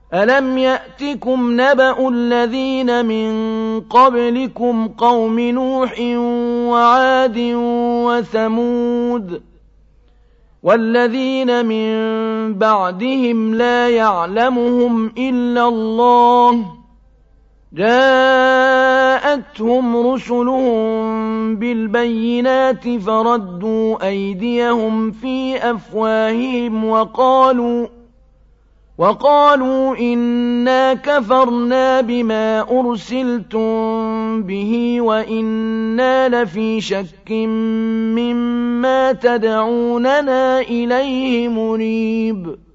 أَلَمْ يَأْتِكُمْ نَبَأُ الَّذِينَ مِن قَبْلِكُمْ قَوْمِ نُوحٍ وَعَادٍ وَثَمُودَ وَالَّذِينَ مِن بَعْدِهِمْ لَا يَعْلَمُهُمْ إِلَّا اللَّهُ جَاءَتْهُمْ رُسُلُهُم بِالْبَيِّنَاتِ فَرَدُّوا أَيْدِيَهُمْ فِي أَفْوَاهِهِمْ وَقَالُوا إِنَّا كَفَرْنَا بِمَا أُرْسِلْتُم بِهِ وَإِنَّا لَفِي شَكٍّ مِّمَّا تَدْعُونَنَا إِلَيْهِ مُرِيبٍ